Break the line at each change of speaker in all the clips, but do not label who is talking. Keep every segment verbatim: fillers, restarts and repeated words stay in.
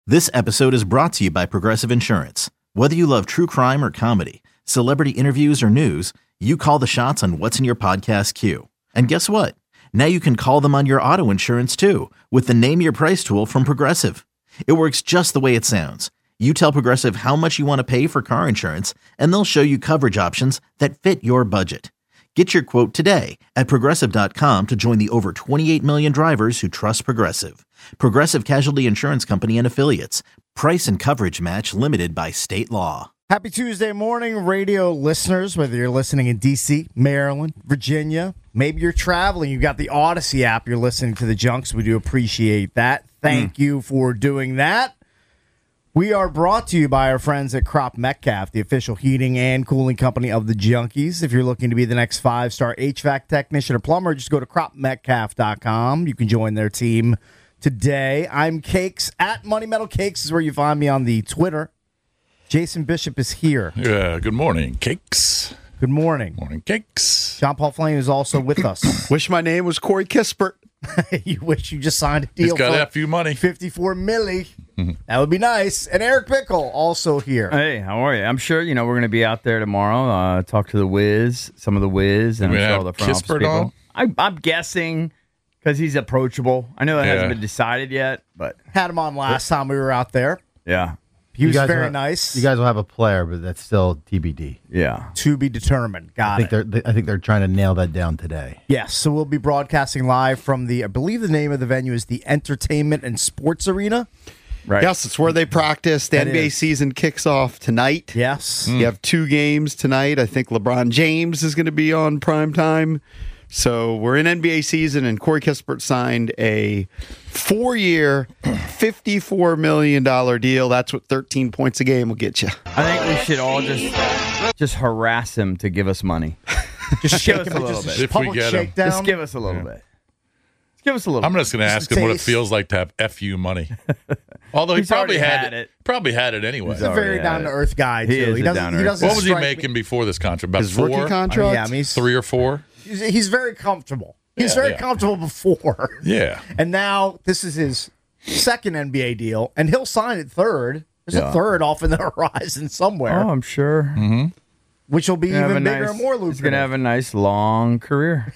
This episode is brought to you by Progressive Insurance. Whether you love true crime or comedy, celebrity interviews or news, you call the shots on what's in your podcast queue. And guess what? Now you can call them on your auto insurance too with the Name Your Price tool from Progressive. It works just the way it sounds. You tell Progressive how much you want to pay for car insurance, and they'll show you coverage options that fit your budget. Get your quote today at Progressive dot com to join the over twenty-eight million drivers who trust Progressive. Progressive Casualty Insurance Company and Affiliates. Price and coverage match limited by state law.
Happy Tuesday morning, radio listeners, whether you're listening in D C, Maryland, Virginia, maybe you're traveling, you've got the Odyssey app, you're listening to the Junks. We do appreciate that. Thank mm. you for doing that. We are brought to you by our friends at Crop Metcalf, the official heating and cooling company of the Junkies. If you're looking to be the next five-star H V A C technician or plumber, just go to crop metcalf dot com. You can join their team today. I'm Cakes. At Money Metal Cakes is where you find me on the Twitter. Jason Bishop is here.
Yeah, good morning, Cakes.
Good morning.
Morning, Cakes.
John Paul Flame is also with us.
Wish my name was Corey Kispert.
You wish you just signed a deal.
He's got
for
that few money.
fifty-four milli. That would be nice. And Eric Pickle also here.
Hey, how are you? I'm sure, you know, we're going to be out there tomorrow, uh, talk to the Wiz, some of the Wiz, and I'm sure all the front office people. I, I'm guessing because he's approachable. I know that
yeah.
hasn't been decided yet, but.
Had him on last time we were out there.
Yeah.
He was very
have,
nice.
You guys will have a player, but that's still T B D.
Yeah.
To be determined. Got
I think
it.
They're, they, I think they're trying to nail that down today.
Yes, so we'll be broadcasting live from the, I believe the name of the venue is the Entertainment and Sports Arena.
Right.
Yes, it's where they practice. The
That
N B A
is.
season kicks off tonight.
Yes.
You have two games tonight. I think LeBron James is going to be on prime time. So we're in N B A season, and Corey Kispert signed a four-year, fifty-four million dollars deal. That's what thirteen points a game will get you.
I think we should all just just harass him to give us money.
Just
give
shake
us
him
a little
just
bit.
a
If we
public
get him.
shakedown.
Just give us a little bit. Just give us a little
I'm
bit.
just going to
Just
ask him what it
taste.
feels like to have F U money. Although he
He's
probably
already
had,
had
it.
it.
Probably had it anyway.
He's a very
Sorry,
down to earth guy too.
He is a
doesn't.
down-to-earth
He doesn't
What was he
strike me-
making before this contract? About
His
four?
rookie contract?
Yeah, I mean, he's,
Three or four?
he's, he's very comfortable. He's
Yeah,
very
yeah.
comfortable before.
Yeah.
And now this is his second N B A deal, and he'll sign it third. There's
Yeah.
a third off in the horizon somewhere,
Oh, I'm sure.
which will be
Gonna have
even
a
bigger
nice-
and more
He's
lucrative.
going to have a nice long career.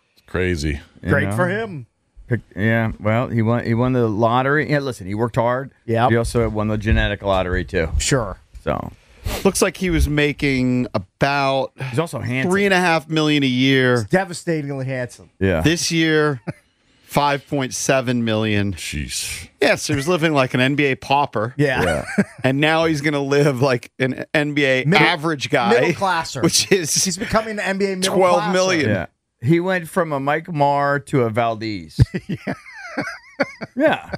Crazy.
you
Great
know?
for him.
Pick- Yeah, well, he won. He won the lottery. Yeah, listen, he worked hard.
Yep.
He also won the genetic lottery too.
Sure.
So
Looks like he was making about
he's also handsome.
three and a half million a year.
Devastatingly handsome.
Yeah.
This year, five point seven million.
Jeez.
Yes, he was living like an N B A pauper.
Yeah.
And now he's going to live like an N B A
Middle-
average guy.
Middle classer.
Which is
He's becoming an N B A middle
twelve
classer.
million.
yeah. He went from a Mike Marr to a Valdez. yeah. Yeah.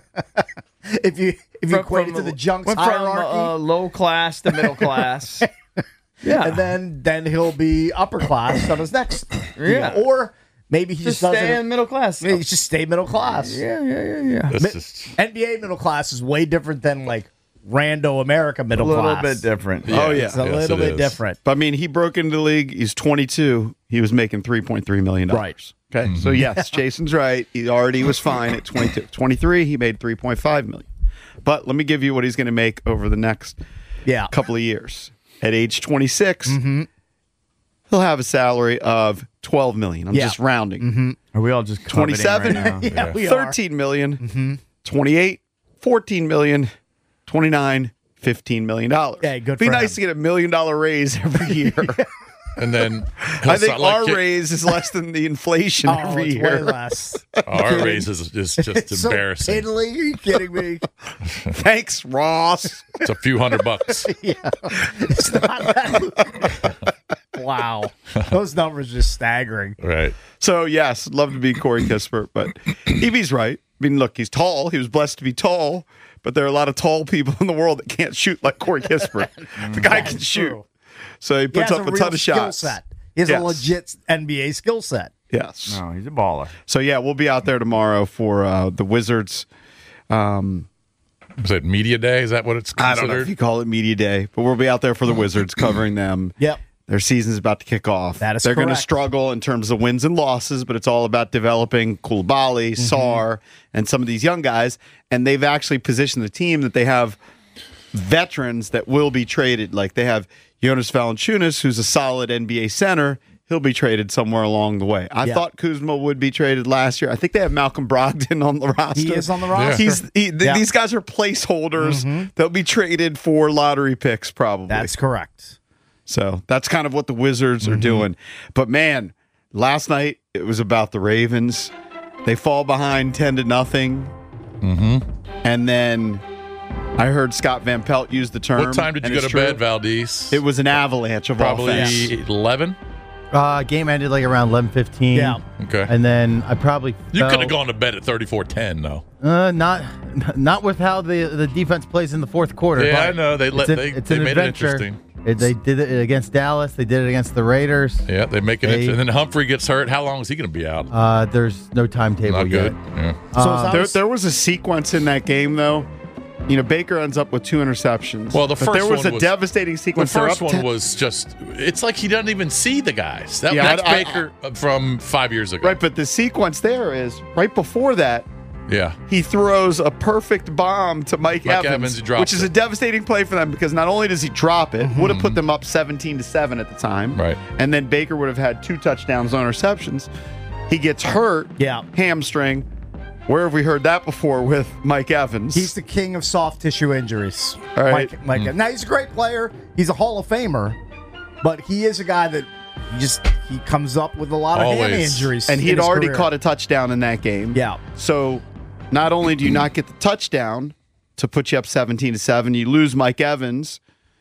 If you if you
From-
equate it
from
to the
a-
Junks
went
hierarchy,
from uh, low class to middle class. Yeah.
and then then he'll be upper class on his next.
Yeah.
deal. Or maybe he just,
just stay
doesn't.
in middle class.
Maybe he just stay middle class.
Yeah, yeah, yeah, yeah.
That's
Mi-
just.
N B A middle class is way different than like rando America
A
middle
little
class.
bit different.
Oh, yeah.
It's a
Yes,
little
it
bit
is.
different.
But I mean, he broke into the league. He's twenty-two. He was making three point three million dollars.
Right.
Okay. So, yes, Jason's right. He already was fine at twenty-two. twenty-three, he made three point five million dollars. But let me give you what he's going to make over the next
Yeah.
couple of years. At age twenty-six, he'll have a salary of twelve million dollars. I'm
Yeah.
just rounding.
Are we all just coveting
twenty-seven?
right now?
Yeah, we are.
thirteen million dollars, twenty-eight, fourteen million dollars, twenty-nine, fifteen million dollars.
Yeah, good
Be
for
nice
him.
to get a million dollar raise every year.
And then
I think
like
our
it-
raise is less than the inflation
Oh,
every
it's
year.
way less.
our raise is, is just
It's so
embarrassing.
piddly. Are you kidding me?
Thanks, Ross.
It's a few hundred bucks.
It's not that. Wow. Those numbers are just staggering.
Right.
So, yes, I'd love to be Corey Kispert, but E B's right. I mean, look, he's tall. He was blessed to be tall, but there are a lot of tall people in the world that can't shoot like Corey Kispert. The guy can
That's
shoot.
true.
So he
He
puts
has
up
a
a,
real
ton of
skill
shots.
set. He has
Yes.
a legit N B A skill set.
Yes.
No, he's a baller.
So, yeah, we'll be out there tomorrow for uh, the Wizards. Um,
Is it media day? Is that what it's
I
considered?
don't know if you call it Media Day, but we'll be out there for the Wizards covering them.
Yep.
Their season's about to kick off.
That is
They're going to
correct.
struggle in terms of wins and losses, but it's all about developing Koulibaly,
Mm-hmm.
Sarr, and some of these young guys. And they've actually positioned the team that they have veterans that will be traded. Like they have Jonas Valanciunas, who's a solid N B A center. He'll be traded somewhere along the way. I
Yeah.
thought Kuzma would be traded last year. I think they have Malcolm Brogdon on the roster.
He is on the roster.
He's he, th-
Yeah.
These guys are placeholders. They'll be traded for lottery picks probably.
That's correct.
So that's kind of what the Wizards are doing. But man, last night it was about the Ravens. They fall behind ten to nothing. Mm-hmm. And then I heard Scott Van Pelt use the term.
What time did you
and
go
it's
to
true.
bed, Valdez?
It was an avalanche of
Probably
offense.
eleven.
Uh, game ended like around eleven fifteen.
Yeah.
Okay.
And then I probably
You
fell-
could have gone to bed at thirty-four ten, though.
Uh, not not with how the the defense plays in the fourth quarter.
Yeah,
but
I know. They let
it's, a-
they,
it's
they
an
made
adventure.
it interesting.
It, they did it against Dallas. They did it against the Raiders.
Yeah, they make it
They-
interesting. And then Humphrey gets hurt. How long is he going to be out?
Uh, there's no timetable
Not
yet.
good. Yeah.
So
Uh,
as I
There,
was-
there was a sequence in that game, though. You know, Baker ends up with two interceptions.
Well, the
but
first
there was
one
a
was-
devastating
The
sequence. They're
first
up
one
ten-
was just, it's like he doesn't even see the guys. That,
Yeah,
that's
I- I-
Baker from five years ago.
right, but the sequence there is right before that.
Yeah.
He throws a perfect bomb to Mike,
Mike
Evans,
Evans, he drops
which is
it.
a devastating play for them because not only does he drop it, would have put them up seventeen to seven at the time,
Right.
and then Baker would have had two touchdowns on interceptions. He gets hurt,
Yeah.
hamstring. Where have we heard that before with Mike Evans?
He's the king of soft tissue injuries.
All right.
Mike, Mike, Now, he's a great player. He's a Hall of Famer, but he is a guy that he just he comes up with a lot of hammy
Always.
injuries.
and he
in
had
his
already
career.
caught a touchdown in that game.
Yeah.
So not only do you not get the touchdown to put you up seventeen to seven, you lose Mike Evans.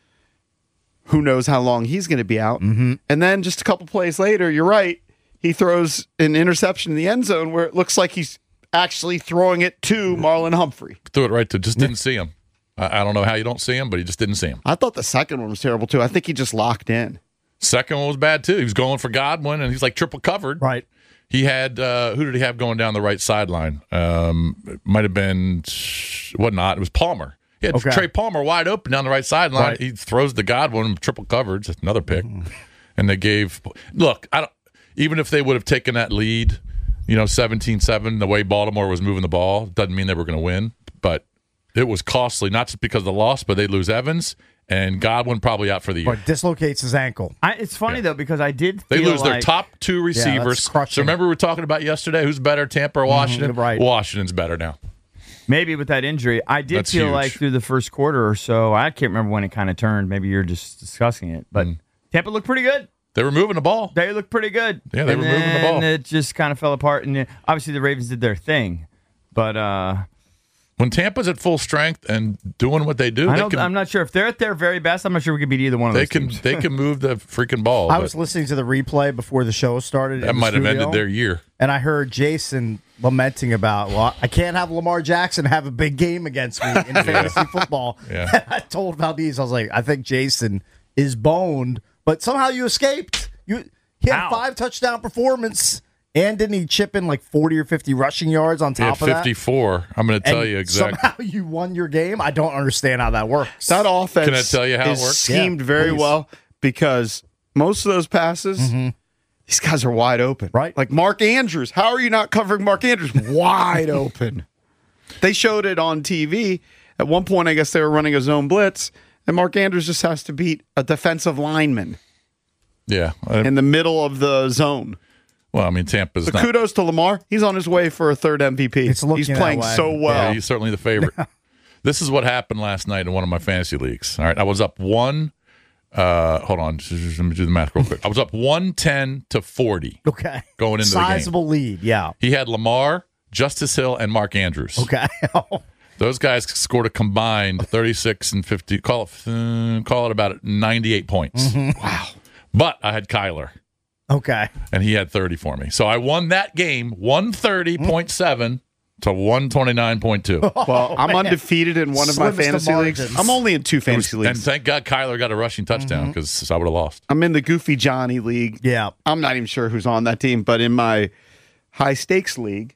Who knows how long he's going to be out? Mm-hmm. And then just a couple plays later, you're right. He throws an interception in the end zone where it looks like he's actually throwing it to Marlon Humphrey.
Threw it right to, just didn't see him. I, I don't know how you don't see him, but he just didn't see him.
I thought the second one was terrible too. I think he just locked in.
Second one was bad, too. He was going for Godwin, and he's like triple covered.
Right.
He had, uh, who did he have going down the right sideline? Um, it might have been, what not? It was Palmer. He had
Okay.
Trey Palmer wide open down the right sideline.
Right.
He throws the Godwin, triple covered, just another pick. And they gave, look, I don't, even if they would have taken that lead, you know, seventeen seven, the way Baltimore was moving the ball, doesn't mean they were going to win. But it was costly, not just because of the loss, but they lose Evans, and Godwin probably out for the year.
But dislocates his ankle.
I, it's funny
Yeah.
though because I did.
They
feel
lose their
like-
top two receivers. so
crushing.
remember we were talking about yesterday, who's better, Tampa or Washington?
right.
Washington's better now.
Maybe with that injury, I did
That's
feel
huge.
like through the first quarter or so, I can't remember when it kind of turned. Maybe you're just discussing it, but Tampa looked pretty good.
They were moving the ball.
They looked pretty good.
Yeah, they
and
were moving the
then
ball.
It just kind of fell apart, and uh, obviously the Ravens did their thing. But uh,
When Tampa's at full strength and doing what they do,
I
they
don't,
can,
I'm not sure if they're at their very best. I'm not sure we could beat either one of
they
those
can
teams.
they can move the freaking ball.
I
but
was listening to the replay before the show started.
that
in the
might have
studio,
ended their year.
And I heard Jason lamenting about, well, I can't have Lamar Jackson have a big game against me in fantasy football.
Yeah.
I told Valdez, I was like, I think Jason is boned, but somehow you escaped. You He had
Ow.
a five touchdown performance, and didn't he chip in like forty or fifty rushing yards on
He had
top of that?
fifty-four. I'm going to tell
And
you exactly.
Somehow you won your game. I don't understand how that works.
That offense
Can I tell you how it
is
works?
schemed
Yeah,
very
please.
well because most of those passes, these guys are wide open.
Right.
Like Mark Andrews. How are you not covering Mark Andrews? Wide open. They showed it on T V. At one point, I guess they were running a zone blitz, and Mark Andrews just has to beat a defensive lineman
Yeah. Uh,
in the middle of the zone.
well, I mean, Tampa's
So
not.
kudos to Lamar. He's on his way for a third M V P.
It's looking
He's
that
playing
way.
so well.
Yeah, he's certainly the favorite. This is what happened last night in one of my fantasy leagues. All right, I was up one. Uh, hold on, just- just let me do the math real quick. I was up one ten to forty
okay.
going into the game.
Sizable lead, yeah.
He had Lamar, Justice Hill, and Mark Andrews.
Okay.
Those guys scored a combined thirty-six and fifty. Call it, uh, call it about ninety-eight points. Wow. But I had Kyler,
okay.
and he had thirty for me. So I won that game one thirty point seven to one twenty-nine point two.
Well, I'm undefeated in one of my
Slimmest of
fantasy leagues.
margins.
I'm only in two fantasy
And
leagues.
thank God Kyler got a rushing touchdown because I would have lost.
I'm in the Goofy Johnny league.
Yeah.
I'm not even sure who's on that team, but in my high stakes league,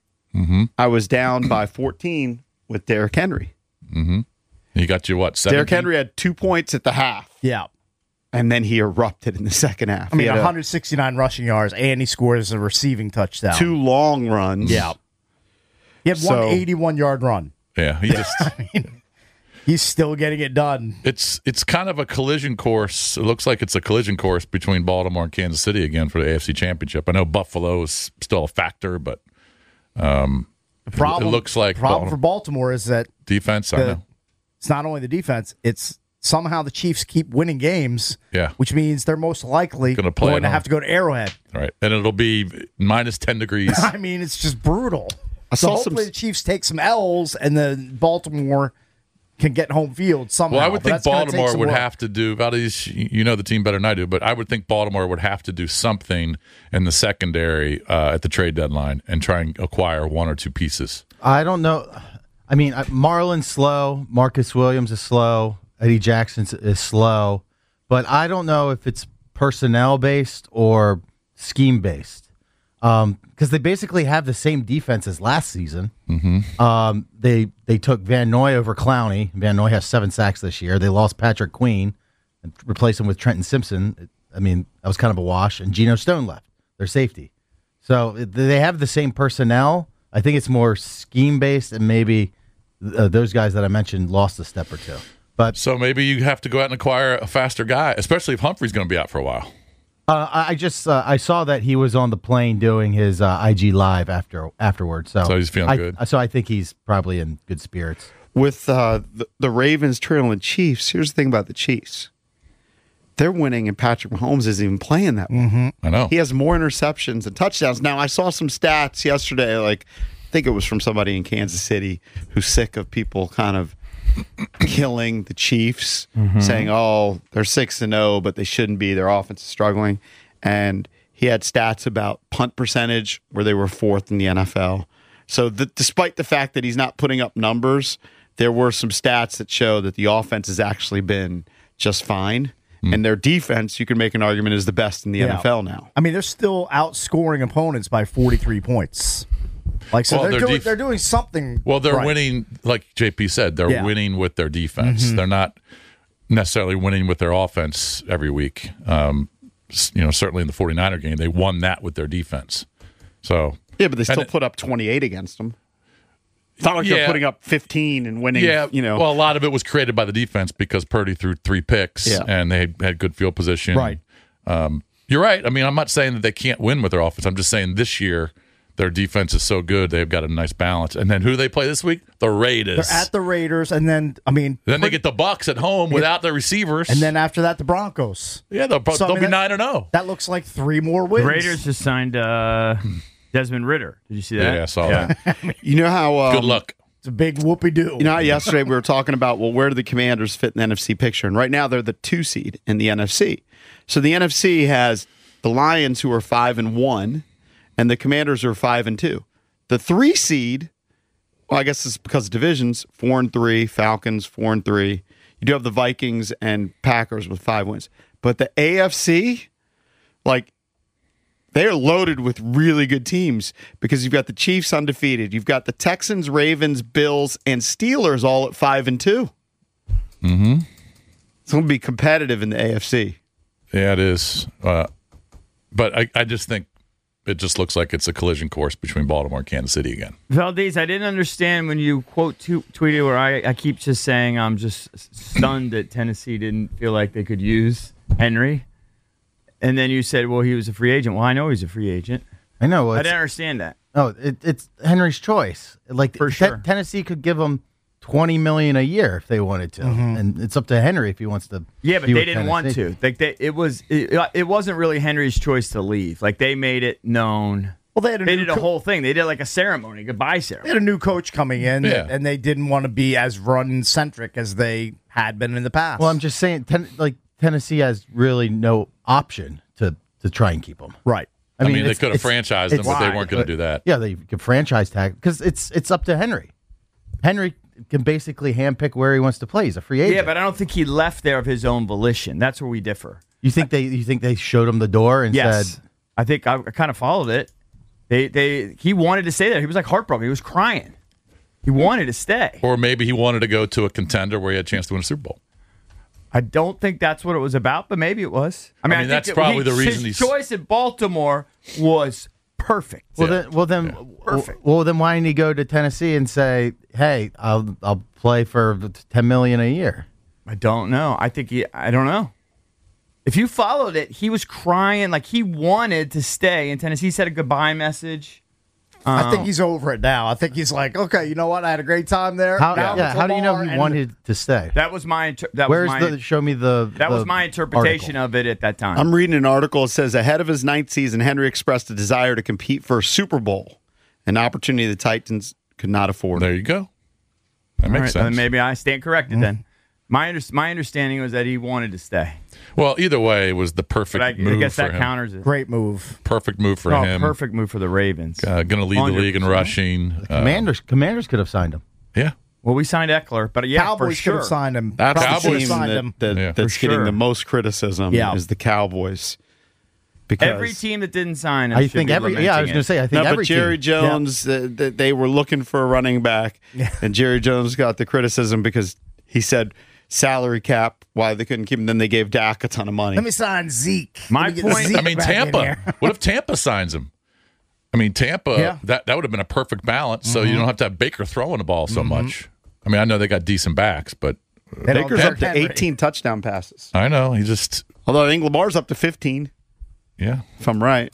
I was down by fourteen with Derrick Henry.
He got you what? seventeen?
Derrick Henry had two points at the half,
Yeah.
and then he erupted in the second half.
I mean,
one
hundred sixty-nine rushing yards, and he scores a receiving touchdown.
Two long runs.
Yeah. He had
So-
one eighty-one-yard run.
Yeah, he just.
I mean, he's still getting it done.
It's it's kind of a collision course. It looks like it's a collision course between Baltimore and Kansas City again for the A F C Championship. I know Buffalo is still a factor, but um,
The problem,
it looks like
problem
Baltimore,
for Baltimore is that
defense. I
the,
know.
it's not only the defense, it's somehow the Chiefs keep winning games,
Yeah.
which means they're most likely
Gonna play
going
at
to
home.
have to go to Arrowhead.
Right, and it'll be minus ten degrees.
I mean, it's just brutal.
I
So
saw some.
hopefully the Chiefs take some L's and then Baltimore can get home field somehow.
Well, I would
But
think
that's gonna take
Baltimore
some
would
work.
have to do. Valdez, you know the team better than I do, but I would think Baltimore would have to do something in the secondary uh, at the trade deadline and try and acquire one or two pieces.
I don't know. I mean, I- Marlon's slow. Marcus Williams is slow. Eddie Jackson is slow. But I don't know if it's personnel based or scheme based. Um, because they basically have the same defense as last season. Mm-hmm. Um, they they took Van Noy over Clowney. Van Noy has seven sacks this year. They lost Patrick Queen and replaced him with Trenton Simpson. I mean, that was kind of a wash. And Geno Stone left, their safety. So it- they have the same personnel. I think it's more scheme based, and maybe uh, those guys that I mentioned lost a step or two. But
So maybe you have to go out and acquire a faster guy, especially if Humphrey's going to be out for a while.
Uh, I I just uh, I saw that he was on the plane doing his uh, I G live after afterwards. So,
So he's feeling
I,
good.
So I think he's probably in good spirits.
With uh, the, the Ravens trailing Chiefs, here's the thing about the Chiefs. They're winning, and Patrick Mahomes isn't even playing that well.
Mm-hmm.
I know.
He has more interceptions and touchdowns. Now, I saw some stats yesterday, like, I think it was from somebody in Kansas City who's sick of people kind of killing the Chiefs, saying, oh, they're six and oh, but they shouldn't be. Their offense is struggling. And he had stats about punt percentage where they were fourth in the N F L. So the, despite the fact that he's not putting up numbers, there were some stats that show that the offense has actually been just fine. And their defense, you can make an argument, is the best in the
Yeah.
N F L now.
I mean, they're still outscoring opponents by forty-three points. Like, so
Well,
they're,
their
doing,
def-
they're doing something.
Well, they're
right.
winning, like J P said, they're
Yeah.
winning with their defense.
Mm-hmm.
They're not necessarily winning with their offense every week. Um, s- you know, certainly in the 49er game, they won that with their defense. So,
Yeah, but they still
And-
put up twenty-eight against them. It's not like
Yeah.
they're putting up fifteen and winning.
yeah,
you know.
well, a lot of it was created by the defense because Purdy threw three picks
Yeah.
and they had good field position.
Right.
Um, you're right. I mean, I'm not saying that they can't win with their offense. I'm just saying this year their defense is so good they've got a nice balance. And then who do they play this week? The Raiders.
They're at the Raiders, and then, I mean,
then they get the Bucks at home without their receivers.
and then after that, the Broncos.
yeah, they'll,
So, I
they'll
mean,
be
that-
nine and zero.
That looks like three more wins.
The Raiders just signed uh, Desmond Ritter. Did you see that?
Yeah, I saw that.
you know how um,
Good luck.
It's a big whoopee doo.
You know how yesterday we were talking about, well, where do the Commanders fit in the N F C picture? And right now they're the two seed in the N F C. So the N F C has the Lions, who are five and one, and the Commanders are five and two. The three seed, well, I guess it's because of divisions, four and three, Falcons four and three. You do have the Vikings and Packers with five wins, but the A F C, like, they're loaded with really good teams because you've got the Chiefs undefeated. You've got the Texans, Ravens, Bills, and Steelers all at five and two.
Mm-hmm.
It's going to be competitive in the A F C.
Yeah, it is. Uh, but I, I just think it just looks like it's a collision course between Baltimore and Kansas City again.
Valdez, I didn't understand when you quote t- tweeted where I, I keep just saying I'm just stunned that Tennessee didn't feel like they could use Henry. And then you said, well, he was a free agent. Well, I know he's a free agent.
I know.
I
It's,
didn't understand that.
oh, it, it's Henry's choice. Like
For
Te-
sure.
Tennessee could give him twenty million a year if they wanted to, and it's up to Henry if he wants to.
Yeah, but
be
they
with
didn't want
Tennessee.
to. Like they, it was, it, it wasn't really Henry's choice to leave. Like they made it known.
Well, they had a
They
new
did a
co-
whole thing. They did like a ceremony, a goodbye
They
ceremony.
had a new coach coming in,
Yeah.
and they didn't want to be as run-centric as they had been in the past.
Well, I'm just saying, ten, like Tennessee has really no option to to try and keep him.
right.
I mean, they
it's-
could have
it's-
franchised them,
it's-
but they weren't going to do that.
Yeah, they could franchise tag because it's it's up to Henry. Henry can basically handpick where he wants to play. He's a free agent.
Yeah, but I don't think he left there of his own volition. That's where we differ.
you think they you think they showed him the door and
Yes,
said,
I think I, I kind of followed it. They, they, he wanted to stay there. He was like heartbroken. He was crying. He wanted to stay.
Or maybe he wanted to go to a contender where he had a chance to win a Super Bowl.
I don't think that's what it was about, but maybe it was. I mean,
I
I,
mean,
think
that's
it-
probably
he-
the reason
his
he's-
choice at Baltimore was perfect.
Well,
Yeah.
then, well then,
Perfect.
well then, why didn't he go to Tennessee and say, "Hey, I'll I'll play for ten million a year"?
I don't know. I think he. I don't know. If you followed it, he was crying like he wanted to stay in Tennessee. He said a goodbye message.
I think he's over it now. I think he's like, okay, you know what? I had a great time there.
How,
Now
yeah,
it's
how do you know
Lamar
he
and-
wanted to stay?
That was my. Inter- that
Where's
was my.
the? Show me the.
that
the
was my interpretation
article.
of it at that time.
I'm reading an article. It says ahead of his ninth season, Henry expressed a desire to compete for a Super Bowl, an opportunity the Titans could not afford.
There you go. That
All
makes
right,
sense.
then maybe I stand corrected then. My under- my understanding was that he wanted to stay,
Well, either way, it was the perfect
but I,
move
I guess
for
that
him.
counters it.
Great move.
Perfect move for
Oh,
him.
perfect move for the Ravens.
Uh, going to lead the league in
one hundred percent.
rushing. Uh,
Commanders. Commanders could have signed him.
yeah.
Well, we signed Eckler, but yeah,
Cowboys
for
should
sure.
have signed him.
That's
Probably
the
should have
team
signed
that,
him.
that-
Yeah.
that's
For
getting
sure.
the most criticism
Yeah.
is the Cowboys. Because
Every team that didn't sign him.
I
should
think
be
every. Yeah, I was
lamenting
going to
it.
say. I think
no, but
every
Jerry
team.
Jones, uh, th- they were looking for a running back, and Jerry Jones got the criticism because he said salary cap, why they couldn't keep him. Then they gave Dak a ton of money.
Let me sign Zeke.
My
Let me get
point-
Zeke
I mean,
back in
Tampa.
here.
What if Tampa signs him? I mean, Tampa,
Yeah.
that, that would have been a perfect balance, so
Mm-hmm.
you don't have to have Baker throwing the ball so much. I mean, I know they got decent backs, but
They don't
Baker's
get
up to
Henry.
eighteen touchdown passes.
I know. He just,
Although I think Lamar's up to fifteen,
yeah.
if I'm right.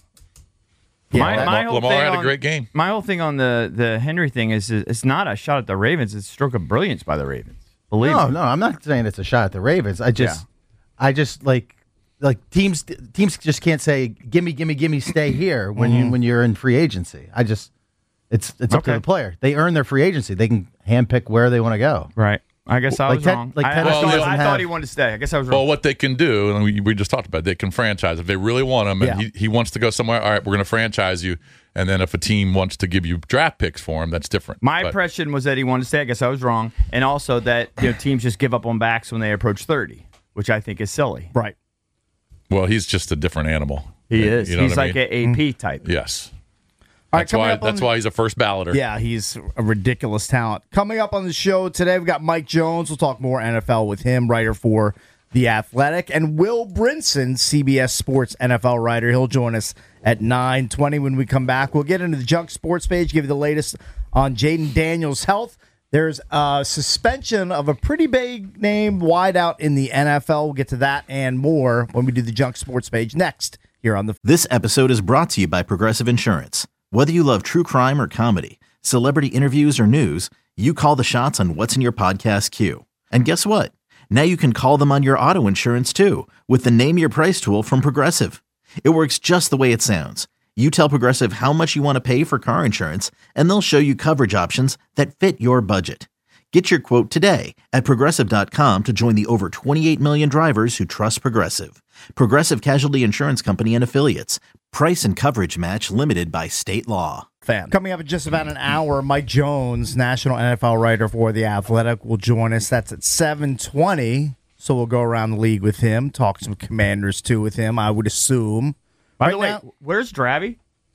My,
Lamar,
my whole
Lamar
thing
had a
on-
great game.
My whole thing on the, the Henry thing is, is it's not a shot at the Ravens. It's a stroke of brilliance by the Ravens. Believe
No,
me.
no, I'm not saying it's a shot at the Ravens. I just,
Yeah.
I just like, like teams, teams just can't say, "Gimme, gimme, gimme, stay here" when you when you're in free agency. I just, it's it's up to
Okay.
the player. They earn their free agency. They can handpick where they want to go.
Right. I guess I
Like
was
Ted-
wrong.
like
I, I,
Tennessee
thought,
doesn't
I thought
have-
he wanted to stay. I guess I was wrong.
Well, what they can do, and we, we just talked about it, they can franchise. If they really want him and
Yeah.
he, he wants to go somewhere, all right, we're going to franchise you. And then if a team wants to give you draft picks for him, that's different.
My
But-
impression was that he wanted to stay. I guess I was wrong. And also that you know teams just give up on backs when they approach thirty, which I think is silly.
Right.
Well, he's just a different animal.
He
You
is.
know
He's
what I
like
mean?
an A P type.
Yes.
All right,
That's
coming
why.
up on
That's
the-
why he's a first balloter.
Yeah, he's a ridiculous talent. Coming up on the show today, we've got Mike Jones. We'll talk more N F L with him, writer for The Athletic, and Will Brinson, C B S Sports N F L writer. He'll join us at nine twenty when we come back. We'll get into the Junk Sports page, give you the latest on Jaden Daniels' health. There's a suspension of a pretty big name wideout in the N F L. We'll get to that and more when we do the Junk Sports page next here on the
This episode is brought to you by Progressive Insurance. Whether you love true crime or comedy, celebrity interviews or news, you call the shots on what's in your podcast queue. And guess what? Now you can call them on your auto insurance too with the Name Your Price tool from Progressive. It works just the way it sounds. You tell Progressive how much you want to pay for car insurance, and they'll show you coverage options that fit your budget. Get your quote today at Progressive dot com to join the over twenty-eight million drivers who trust Progressive. Progressive Casualty Insurance Company and Affiliates. Price and coverage match limited by state law.
fan. Coming up in just about an hour, Mike Jones, national N F L writer for The Athletic, will join us. That's at seven twenty. So we'll go around the league with him, talk some Commanders too with him, I would assume.
By
Right
the way,
now-
where's Drabby?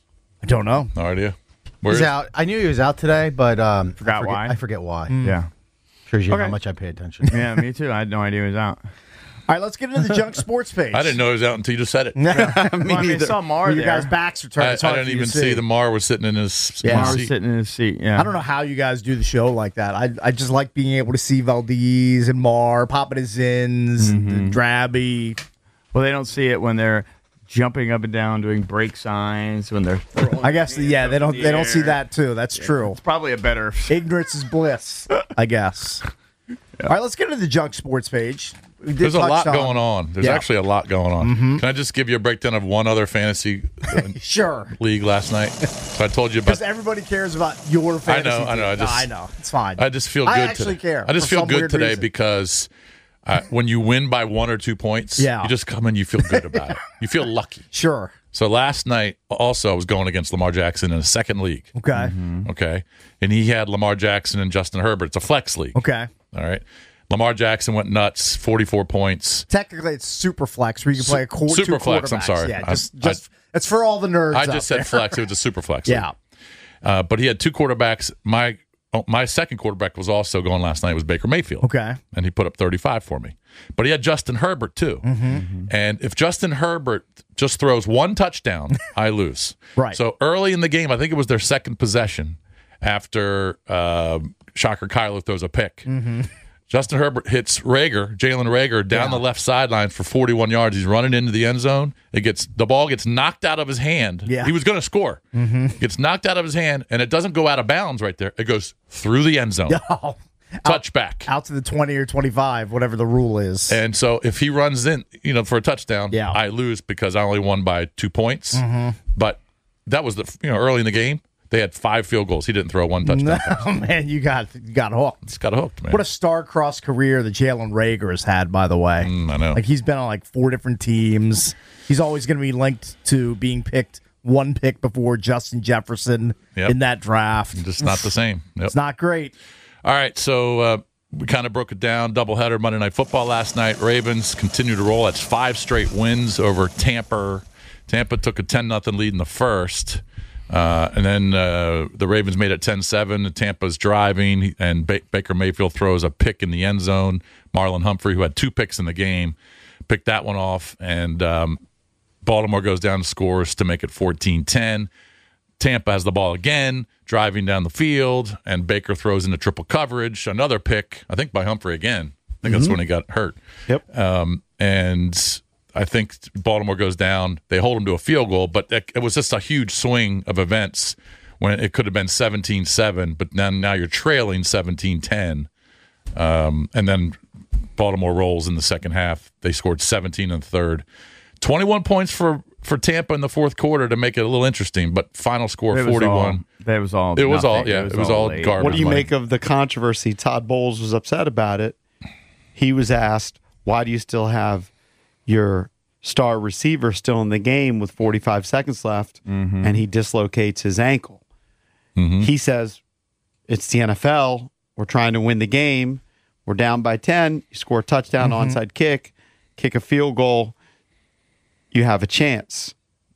I don't know.
No idea. Where's
He's out. I knew he was out today, but um,
Forgot
I forget,
why?
I forget why.
Yeah.
Shows you
Okay.
how much I pay attention.
Yeah, me too. I had no idea he was out.
All right, let's get into the Junk Sports page.
I didn't know he was out until you just said it.
Me
Well, I mean, I
neither.
saw Mar
Well,
there.
you guys' backs are turned.
I,
It's
I
hard
didn't
for you
even
to
see the Mar was sitting in his, in
Yeah.
his
Mar was
seat.
sitting in his seat. Yeah.
I don't know how you guys do the show like that. I I just like being able to see Valdez and Mar, Papa Zins,
Mm-hmm.
Drabby.
Well, they don't see it when they're jumping up and down, doing break signs, when they're. throwing
I guess
hands
yeah, they
up
don't
in
they
the
don't see
air.
that too. That's true.
It's probably a better.
Ignorance is bliss, I guess. All right, let's get into the Junk Sports page. We did
There's a lot
touch
going on. There's
Yeah. Mm-hmm.
actually a lot going on. Can I just give you a breakdown of one other fantasy uh,
Sure.
league last night? So I told you about.
Because everybody cares about your fantasy
I know, I know,
team.
I
No,
just-
I know. It's fine.
I just feel good
I actually
today.
care.
I just
for
feel
some
good
weird
today
reason.
because uh, when you win by one or two points,
Yeah.
you just come and you feel good about it. You feel lucky.
Sure.
So last night also I was going against Lamar Jackson in a second league.
Okay.
Mm-hmm. Okay. And he had Lamar Jackson and Justin Herbert. It's a flex league.
Okay.
All right. Lamar Jackson went nuts, forty-four points.
Technically, it's super flex where you can play a quarter.
Super flex, I'm sorry.
Yeah,
I-
just,
I-
just it's for all the nerds.
I
out
just said
there.
flex. It was a super flex.
Yeah.
league. Uh, but he had two quarterbacks. My oh, my second quarterback was also going last night was Baker Mayfield.
Okay.
And he put up thirty-five for me. But he had Justin Herbert, too. Mm-hmm. And if Justin Herbert just throws one touchdown, I lose.
Right.
So early in the game, I think it was their second possession after uh, Shocker Kyler throws a pick. Mm-hmm. Justin Herbert hits Rager, Jalen Rager, down
Yeah.
the left sideline for forty-one yards. He's running into the end zone. It gets the ball gets knocked out of his hand.
Yeah.
He was going to score. Mm-hmm. Gets knocked out of his hand, and it doesn't go out of bounds right there. It goes through the end zone.
Oh,
Touchback.
out to the twenty or twenty-five, whatever the rule is.
And so if he runs in, you know, for a touchdown,
Yeah.
I lose because I only won by two points.
Mm-hmm.
But that was the you know early in the game. They had five field goals. He didn't throw one touchdown.
No, man, you got you got hooked.
It's got hooked, man.
What a star-crossed career that Jalen Rager has had, by the way.
Mm, I know.
Like, he's been on, like, four different teams. He's always going to be linked to being picked one pick before Justin Jefferson
Yep.
in that draft.
Just not the same. Yep.
It's not great.
All right, so uh, we kind of broke it down. Doubleheader Monday Night Football last night. Ravens continue to roll. That's five straight wins over Tampa. Tampa took a ten nothing lead in the first. Uh, and then uh, the Ravens made it ten seven. Tampa's driving, and ba- Baker Mayfield throws a pick in the end zone. Marlon Humphrey, who had two picks in the game, picked that one off. And um, Baltimore goes down to scores to make it fourteen ten. Tampa has the ball again, driving down the field, and Baker throws into triple coverage. Another pick, I think, by Humphrey again. I think that's when he got hurt.
Yep.
Um, and I think Baltimore goes down. They hold him to a field goal, but it, it was just a huge swing of events when it could have been seventeen seven, but then now you're trailing seventeen ten. Um, and then Baltimore rolls in the second half. They scored seventeen in the third. twenty-one points for, for Tampa in the fourth quarter to make it a little interesting, but final score
It was
forty-one.
all- That was all.
It was all-
nothing.
yeah, it was all
late.
garbage.
What do you
money.
make of the controversy? Todd Bowles was upset about it. He was asked, why do you still have your star receiver still in the game with forty-five seconds left?
Mm-hmm.
And he dislocates his ankle.
Mm-hmm.
He says, it's the N F L. We're trying to win the game. We're down by ten. You score a touchdown,
Mm-hmm.
onside kick, kick a field goal. You have a chance.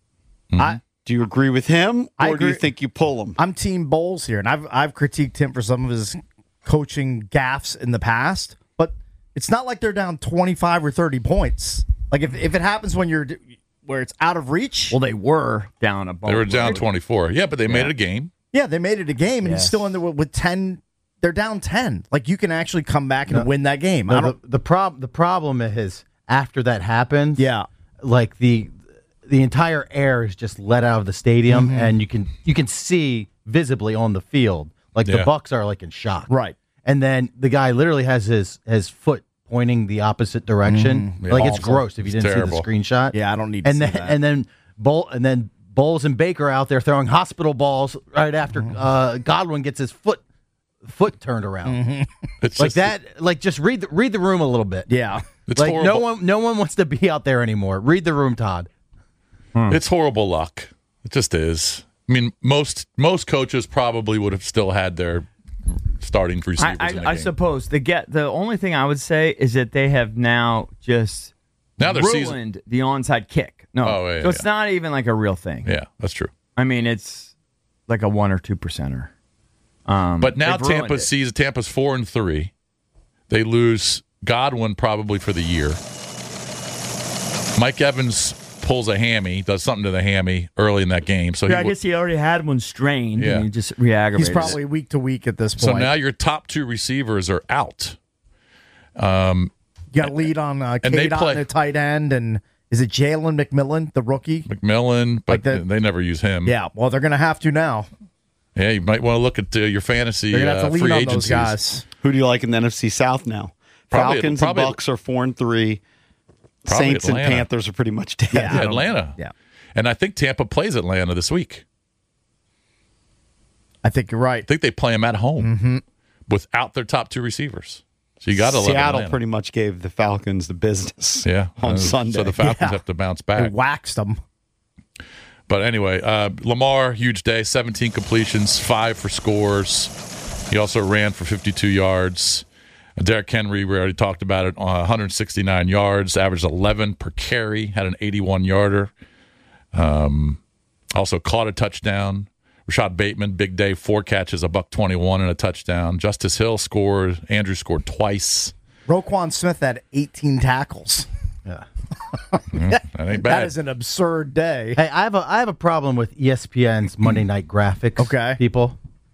I,
Do you agree with him, or
I
do you
agree.
think you pull him?
I'm Team Bowles here, and I've I've critiqued him for some of his coaching gaffes in the past, but it's not like they're down twenty-five or thirty points. Like, if, if it happens when you're where it's out of reach,
Well, they were down a bunch.
They were down twenty-four. Yeah, but they made it a game.
yeah, they made it a game, and he's
Yes.
still in there with, with ten. They're down ten. Like, you can actually come back and
No.
win that game. I
No,
don't.
the, the prob the problem is after that happened.
Yeah.
like the the entire air is just let out of the stadium,
Mm-hmm.
and you can you can see visibly on the field. Like
Yeah.
the Bucks are like in shock,
Right.
And then the guy literally has his his foot pointing the opposite direction.
Yeah.
Like it's
Awful.
gross if you
It's
didn't
terrible.
see the screenshot.
Yeah, I don't need to
and
see
then
that.
and then Bull and then Bowles and Baker out there throwing hospital balls right after
Mm-hmm.
uh, Godwin gets his foot foot turned around.
It's
Like
just,
that. Like just read the, read the room a little bit.
Yeah.
It's
like
horrible.
no one no one wants to be out there anymore. Read the room, Todd.
It's horrible luck. It just is. I mean, most most coaches probably would have still had their starting receivers
I,
in the
I, I
game.
suppose the get the only thing I would say is that they have now just
Now their
ruined
season-
the onside kick. No,
Oh, yeah,
so it's
yeah.
not even like a real thing.
Yeah, that's true.
I mean, it's like a one or two percenter. Um,
But now
they've ruined
Tampa
it.
sees Tampa's four and three. They lose Godwin probably for the year. Mike Evans pulls a hammy, does something to the hammy early in that game. So
Yeah,
he
I
w-
guess he already had one strained,
Yeah.
and he just re-aggravated.
He's probably week to week at this
so
point.
now your top two receivers are out.
You got a lead on uh,
And they
K-Dot
play-
in the tight end, and is it Jalen McMillan, the rookie?
McMillan, but
Like that-
they never use him.
Yeah, well, they're going to have to now.
Yeah, you might want to look at uh, your fantasy
They're going to
uh,
have to lean
free
on
agencies.
those guys.
Who do you like in the N F C South now?
Probably-
Falcons
probably-
and Bucks are four and three.
Probably
Saints
Atlanta.
and Panthers are pretty much dead.
Yeah.
Yeah,
I don't-
Atlanta.
yeah.
And I think Tampa plays Atlanta this week.
I think you're right.
I think they play them at home
Mm-hmm.
without their top two receivers. So you got to love
Seattle
Atlanta.
pretty much gave the Falcons the business.
yeah
on
Uh,
Sunday.
So the Falcons
Yeah.
have to bounce
They
back.
waxed them.
But anyway, uh, Lamar, huge day, seventeen completions, five for scores. He also ran for fifty-two yards. Uh, Derrick Henry, we already talked about it, uh, one hundred sixty-nine yards, averaged eleven per carry, had an eighty-one yarder. Um, also caught a touchdown. Rashad Bateman, big day, four catches, a buck twenty-one and a touchdown. Justice Hill scored. Andrew scored twice.
Roquan Smith had eighteen tackles.
Yeah.
Mm, that ain't bad.
That is an absurd day.
Hey, I have a I have a problem with E S P N's Monday Night Graphics.
Okay.
People.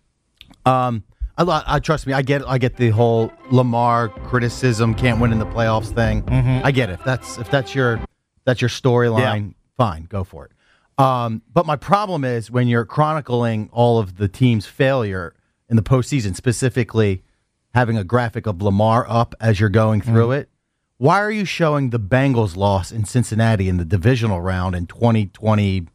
Um, I, lo- I trust me. I get I get the whole Lamar criticism, can't win in the playoffs thing.
Mm-hmm.
I get it. If that's if that's your that's your storyline,
Yeah.
fine, go for it. Um, but my problem is when you're chronicling all of the team's failure in the postseason, specifically having a graphic of Lamar up as you're going through
Mm-hmm.
it. Why are you showing the Bengals loss in Cincinnati in the divisional round in twenty twenty-two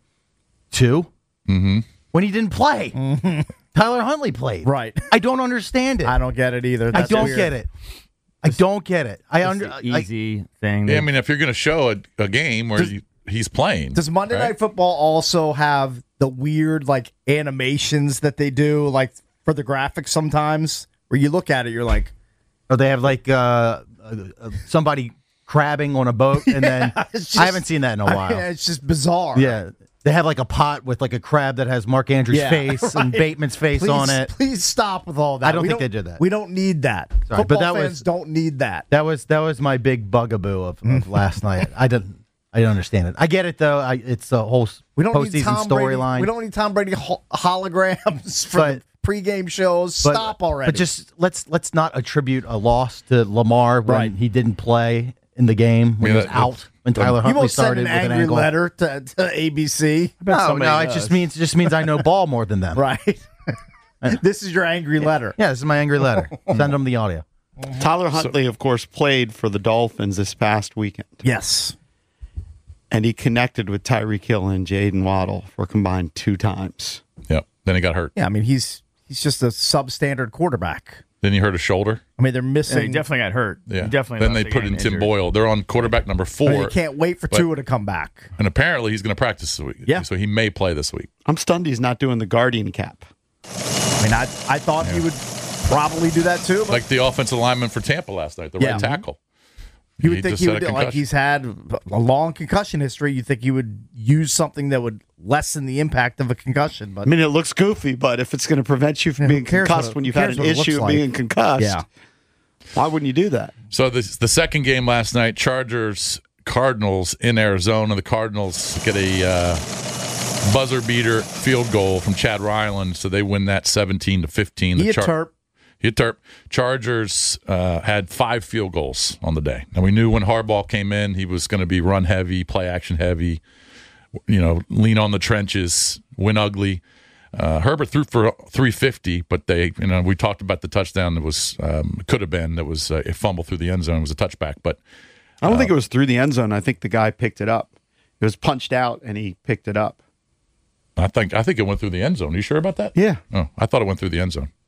Mm-hmm.
when he didn't play? Tyler Huntley played.
Right.
I don't understand it.
I don't get it either.
I
That's
don't
weird.
get it. I don't get it. I
It's
under
the
I-
easy thing.
Yeah, I
that-
mean, if you're going to show a, a game where
Does-
you, he's playing.
Does Monday
right?
Night Football also have the weird like animations that they do, like for the graphics sometimes, where you look at it, you're like,
or they have like uh, uh, uh, somebody crabbing on a boat, and then
it's just-
I haven't seen that in a
I
while.
mean, it's just bizarre.
Yeah, they have like a pot with like a crab that has Mark Andrews'
Yeah,
face and
right.
Bateman's face
Please,
on it.
please stop with all that.
I don't
We
think they did that.
We don't need that.
Sorry,
Football
but that
fans
was-
don't need that.
That was that was my big bugaboo of, of last night. I didn't I didn't understand it. I get it though. I, it's a whole s-
We don't need
postseason
Tom Brady.
storyline.
We don't need Tom Brady ho- holograms for
But-
the pregame shows.
But-
Stop already.
But just let's let's not attribute a loss to Lamar when
Right.
he didn't play in the game when
Yeah,
he was
that-
out when Tyler
you
Huntley
won't send
started
an
with an
angry
ankle.
letter to, to A B C,
No,
somebody
no, it
does.
just means it just means I know ball more than them.
right? This is your angry letter.
Yeah, this is my angry letter. Send them the audio.
Tyler Huntley, of course, played for the Dolphins this past weekend,
Yes.
and he connected with Tyreek Hill and Jaden Waddle for combined two times.
Yep. Then he got hurt.
Yeah, I mean he's he's just a substandard quarterback.
Then he hurt his shoulder.
I mean they're
Yeah,
missing.
he definitely got hurt.
Yeah.
He definitely.
Then
left
they
the
put
game
in Tim
injured.
Boyle. They're on quarterback number
I
four.
mean, you can't wait for
But-
Tua to come back.
And apparently he's going to practice this week.
Yeah.
So he may play this week.
I'm stunned he's not doing the Guardian cap.
I mean, I I thought he would probably do that too. But
Like the offensive lineman for Tampa last night, the
Yeah.
right tackle.
you would think
just
he
had
would
a
do, like
concussion.
he's had a long concussion history. You think he would use something that would lessen the impact of a concussion? But
I mean, it looks goofy, but if it's going to prevent you from
Yeah, who
being
cares
concussed
what-
when
who
you've had
cares
an
what it looks
issue of
like?
being concussed,
Yeah.
why wouldn't you do that?
So this the second game last night, Chargers Cardinals in Arizona. The Cardinals get a uh, buzzer beater field goal from Chad Ryland, so they win that seventeen to fifteen.
he
The
had
Char-
Terp.
He had Terp. Chargers uh, had five field goals on the day. And we knew when Harbaugh came in, he was going to be run heavy, play action heavy, you know, lean on the trenches, win ugly. Uh, Herbert threw for three fifty, but they, you know, we talked about the touchdown that was um, could have been that was uh, a fumble through the end zone. It was a touchback, but
I don't think it was through the end zone. I think the guy picked it up. It was punched out, and he picked it up.
I think I think it went through the end zone. Are you sure about that?
Yeah.
Oh, I thought it went through the end zone.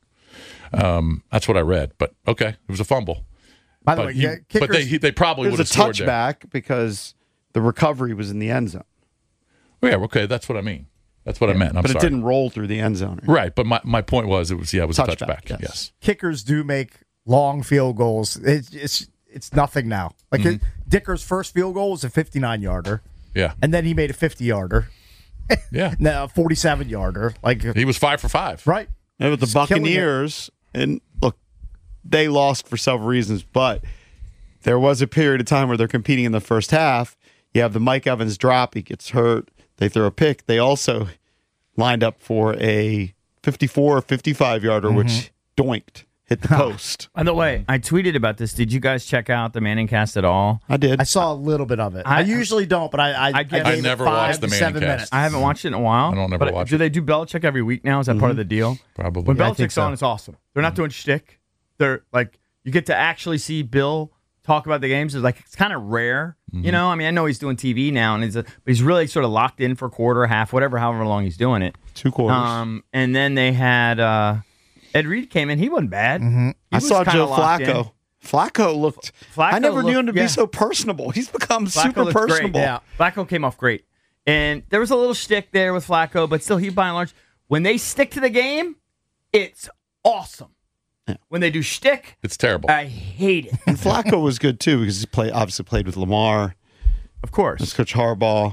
Um, that's what I read, but okay, it was a fumble.
By the
But,
way,
he-
yeah,
but they
kickers-
he, they probably
It
would
was
have
a
scored there.
touchback because the recovery was in the end zone.
Yeah, okay, that's what I mean. That's what I meant. I'm
but
sorry.
it didn't roll through the end zone.
Right, but my, my point was it was yeah, it was a
Touchback,
touchback.
yes.
Yes.
kickers do make long field goals. It's it's, it's nothing now. Like
Mm-hmm.
it, Dicker's first field goal was a fifty-nine yarder,
Yeah.
and then he made a fifty yarder,
Yeah.
now a forty-seven yarder. Like
He was five for five.
right.
And with the
He's killing it.
Buccaneers, and look, they lost for several reasons, but there was a period of time where they're competing in the first half. You have the Mike Evans drop, he gets hurt, they throw a pick. They also lined up for a fifty-four or fifty-five yarder,
Mm-hmm.
which doinked, hit the post.
By the way, I tweeted about this. Did you guys check out the Manning cast at all?
I did.
I saw a little bit of it. I,
I-
usually don't, but I I,
I get-
gave
I
it
never
five
watched the
to
Manning
seven
cast.
minutes.
I haven't watched it in a while.
I don't ever
but
watch
do
it.
they do Belichick every week now? Is that part of the deal?
Probably.
When
Yeah, I
Belichick's
think so.
on, it's awesome. They're not doing shtick. They're like you get to actually see Bill talk about the games. It's like it's kind of rare, you know. I mean, I know he's doing T V now, and he's a, but he's really sort of locked in for a quarter, half, whatever, however long he's doing it.
Two quarters.
Um, and then they had uh, Ed Reed came in. He wasn't bad.
Mm-hmm.
He
I
was
saw
kinda
Joe
locked in.
Flacco. Flacco looked.
Flacco
I never knew him to
looked- yeah.
be so personable. He's become
Flacco
super
looked great.
personable.
Yeah, Flacco came off great, and there was a little shtick there with Flacco, but still, he by and large, when they stick to the game, it's awesome.
Yeah.
When they do shtick,
It's terrible.
I hate it.
And Flacco was good too because he play, obviously played with Lamar.
Of course.
That's Coach Harbaugh.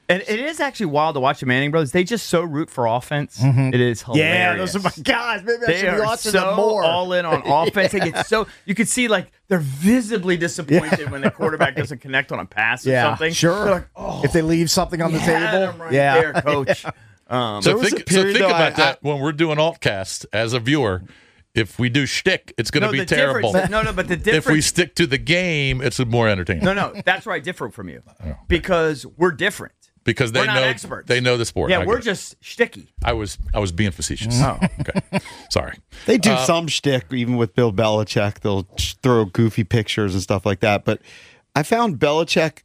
And it is actually wild to watch the Manning brothers. They just so root for offense. It is hilarious.
Yeah, those are my guys. Maybe I
They
should be
are
watching
so
them more.
all in on offense. They get so you could see like they're visibly disappointed when the quarterback doesn't connect on a pass or
yeah,
something.
sure.
They're like, oh,
if they leave something on the
you had
table,
him right
yeah,
there, coach. Um,
So
There was
think,
a
so
period,
think
though,
about
I-
that when we're doing altcast as a viewer. If we do shtick, it's going to
no,
be
the
terrible.
difference- No, no, but the
If we
difference.
stick to the game, it's more entertaining.
No, no, that's where I differ from you because we're different.
because they
We're not
know
experts.
they know the sport.
Yeah,
I
we're
get it.
just shticky.
I was I was being facetious.
Oh.
okay. Sorry.
They do
Uh,
some shtick, even with Bill Belichick. They'll sh- throw goofy pictures and stuff like that. But I found Belichick.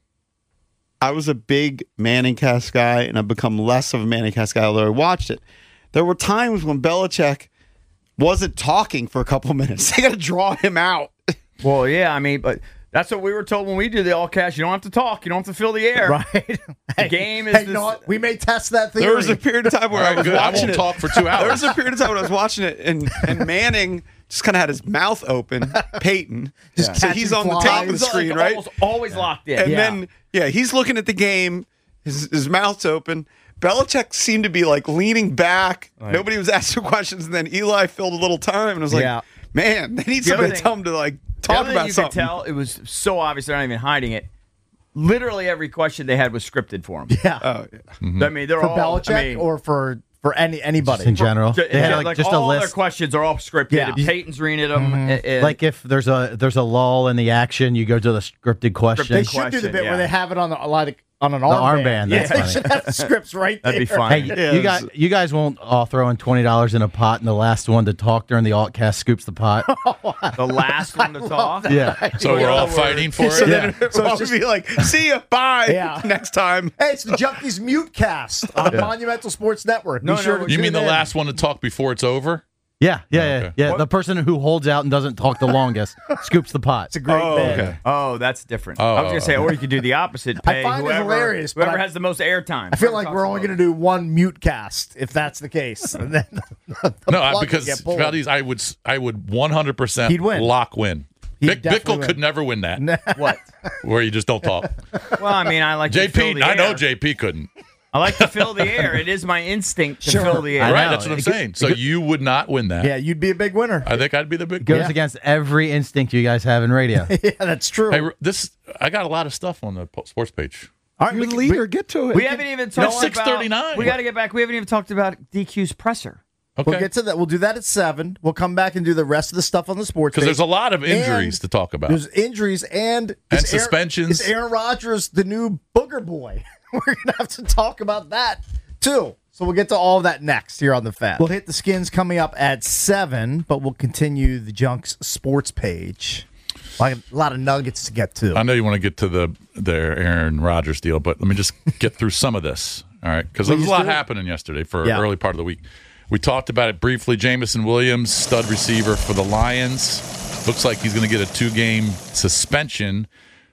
I was a big Manningcast guy, and I've become less of a Manningcast guy, although I watched it. There were times when Belichick wasn't talking for a couple minutes. They got to draw him out.
Well, yeah, I mean, but that's what we were told when we do the all cash. You don't have to talk. You don't have to fill the air.
right.
The game is
Hey, you
this-
know what? We may test that theory.
There was a period of time where
All
I
right,
was
good. I
watching
won't
it.
talk for two
There was
hours.
a period of time when I was watching it, and, and Manning just kind of had his mouth open, Peyton.
Just
so he's on the
catching
top of the
flies.
screen,
Like,
right?
Almost always locked in.
And
Yeah.
then, yeah, he's looking at the game. His, his mouth's open. Belichick seemed to be like leaning back. Nobody was asking questions. And then Eli filled a little time. And I was like,
Yeah.
man, they need
The other
somebody to
thing-
tell him to like
The
talk
other thing
about
you
something.
could tell, it was so obvious they're not even hiding it. Literally every question they had was scripted for him.
yeah.
Oh, yeah.
Mm-hmm.
I mean, they're
for
all
Belichick
I mean,
or for for any anybody.
Just in general.
ju-
They had
yeah,
like,
like
just a
all their
list.
questions are all scripted.
Yeah.
Peyton's reading them. and- and-
Like if there's a there's a lull in the action, you go to the scripted question.
They
Scripted
should do the
question,
bit
yeah.
where they have it on the like on an
The
armband.
armband,
Yeah,
that's
they
funny.
should have the scripts right there.
That'd be fun.
Hey,
Yeah,
you
it
guys,
was-
you guys won't all throw in twenty dollars in a pot, and the last one to talk during the altcast scoops the pot.
the last one to talk.
yeah,
So we're all fighting for
So
it.
then it
So
would
it's just-
be like, see ya, bye.
Yeah.
Next time.
Hey, it's the Junkies Mute Cast on Monumental Sports Network. Be
No,
sure
no,
to
You mean
tune
the
in.
last one to talk before it's over?
yeah, yeah, yeah.
okay.
yeah. The person who holds out and doesn't talk the longest scoops the pot.
It's a great
Oh,
bit.
okay.
Oh, that's different.
Oh,
I was gonna say,
oh,
or you could do the opposite.
I
Pay
find it
whoever,
hilarious, but
Whoever
I-
has the most airtime.
I feel like we're only going to do one mute cast if that's the case. And then the
No, I-
plug will
because
get pulled.
Valdez, I would s- I would one hundred percent
He'd win.
lock win.
He'd
Vic,
definitely
Bickle
win.
could never win that,
what?
where you just don't talk.
Well, I mean, I like to fill
J P,
the
I know
air.
J P couldn't.
I like to fill the air. It is my instinct to
Sure.
fill the air.
I
Right,
know.
that's what I'm
It could-
saying. So you would not win that.
Yeah, you'd be a big winner.
I think I'd be the big.
Goes
Yeah.
against every instinct you guys have in radio.
yeah, that's true.
Hey, this I got a lot of stuff on the po- sports page.
All right,
You're
we
the
can-
leader. Get to it.
We haven't even
No,
talked
six
about.
thirty-nine.
We got to get back. We haven't even talked about D Q's presser.
Okay,
We'll get to that. We'll do that at seven. We'll come back and do the rest of the stuff on the sports.
because
page.
there's a lot of injuries
And
to talk about.
There's injuries and
And
is Aaron-
suspensions.
Is Aaron Rodgers the new booger boy? We're gonna have to talk about that too. So we'll get to all of that next here on the Fat. We'll hit the skins coming up at seven, but we'll continue the Junks sports page. Like a lot of nuggets to get to.
I know you want to get to the their Aaron Rodgers deal, but let me just get through some of this. All right, because there was a
Please
lot
do.
happening yesterday for
Yeah.
early part of the week. We talked about it briefly. Jamison Williams, stud receiver for the Lions, looks like he's going to get a two-game suspension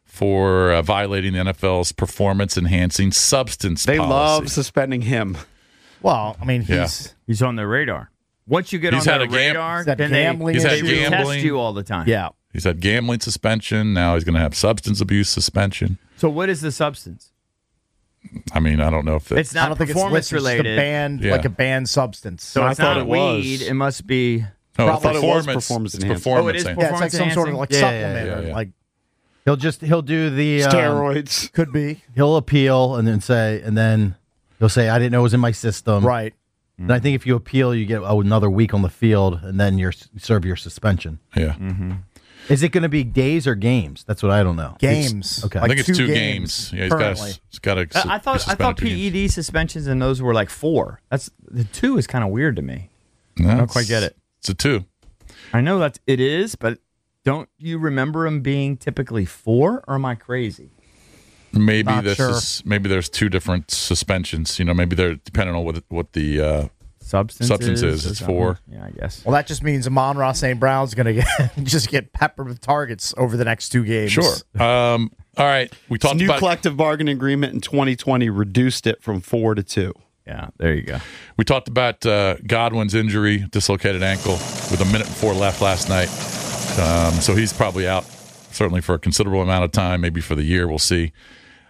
for uh, violating the N F L's performance-enhancing substance
They
policy.
love suspending him.
Well, I mean,
Yeah.
he's
He's on their radar. Once you get
He's
on
had
their
a gam-
radar,
He's had
then
gambling
they,
He's had
they
gambling.
test you all the time.
yeah.
He's had gambling suspension. Now he's going to have substance abuse suspension.
So what is the substance?
I mean, I don't know if
It's
that's
I
not
don't think it's
performance
listed, it's just a
related.
banned,
Yeah.
like a banned substance.
So
I
it's
thought
not
it was.
weed. It must be.
no,
probably
thought it was
performance.
performance
it's
enhancing.
performance
Oh, it is
enhancing.
yeah, it's like some sort of like
Yeah, yeah,
supplement,
yeah,
or
yeah.
like
He'll just he'll do the um,
Steroids.
could be
he'll appeal and then say and then he'll say I didn't know it was in my system.
right.
And I think if you appeal, you get oh, another week on the field, and then you're you serve your suspension.
Yeah.
Is it going to be days or games? That's what I don't know.
Games.
okay.
I think it's two
games.
games. Yeah, he's got
currently.
to. He's got to.
Uh, I thought I thought P E D suspensions and those were like four. That's the two is kind of weird to me.
I
don't quite get it.
It's a two.
I know that it is, but don't you remember them being typically four? Or am I crazy?
Maybe
Not
this
sure.
is. Maybe there's two different suspensions. You know, maybe they're depending on what what the. Uh,
Substance,
Substance is,
or
it's
something?
four.
Yeah, I guess.
Well, that just means Amon-Ra Saint Brown's going to get just get peppered with targets over the next two games.
sure. Um. All right. We
This
talked
new
about.
collective bargaining agreement in twenty twenty reduced it from four to two.
Yeah, there you go.
We talked about uh, Godwin's injury, dislocated ankle, with a minute and four left last night. Um, so he's probably out, certainly for a considerable amount of time, maybe for the year. We'll see.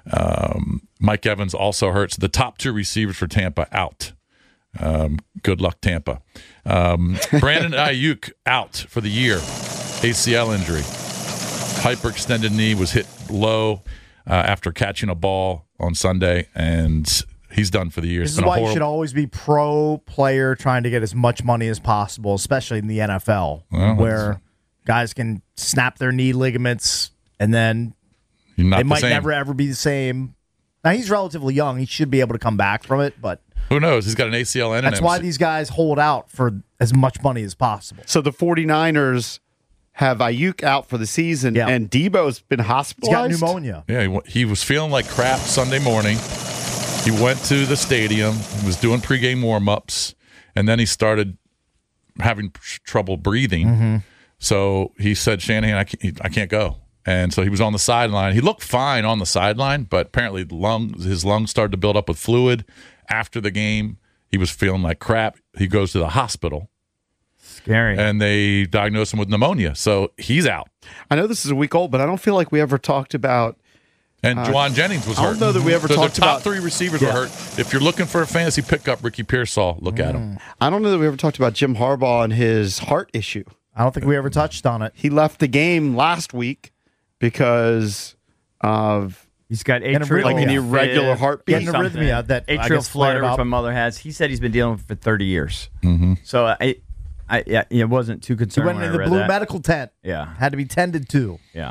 Um, Mike Evans also hurts. The top two receivers for Tampa out. Um, good luck, Tampa. Um, Brandon Ayuk out for the year. A C L injury. Hyperextended knee, was hit low uh, after catching a ball on Sunday, and he's done for the year.
This
It's
is
been a
why you
horrible-
should always be pro player trying to get as much money as possible, especially in the N F L,
Well,
where guys can snap their knee ligaments and then
You're not
they
the
might
same.
never ever be the same. Now, he's relatively young. He should be able to come back from it, but
Who knows? He's got an A C L and an
that's
M C.
why these guys hold out for as much money as possible.
So the 49ers have Ayuk out for the season,
Yeah.
and Debo's been
He's got
hospitalized.
pneumonia.
Yeah, he, wa- he was feeling like crap Sunday morning. He went to the stadium, he was doing pregame warm-ups, and then he started having tr- trouble breathing.
Mm-hmm.
So he said, Shanahan, I can't, I can't go. And so he was on the sideline. He looked fine on the sideline, but apparently the lungs, his lungs started to build up with fluid. After the game, he was feeling like crap. He goes to the hospital,
Scary.
and they diagnosed him with pneumonia. So he's out.
I know this is a week old, but I don't feel like we ever talked about.
And Juwan Jennings was
I
hurt.
don't know that we ever
So
talked
the top
about-
three receivers were hurt. If you're looking for a fantasy pickup, Ricky Pearsall, look at him.
I don't know that we ever talked about Jim Harbaugh and his heart issue.
I don't think we ever touched on it.
He left the game last week because of
He's got
And a
atrial
like an
irregular
fib-
heartbeat.
He had an
something.
arrhythmia that I
atrial
guess flared
flutter, which
up.
my mother has. He said he's been dealing with it for thirty years. Mm-hmm. So I, I, yeah, it wasn't too
He
concerned
went
when
into
I
the
read
blue
that.
medical tent.
Yeah,
Had to be tended to.
yeah.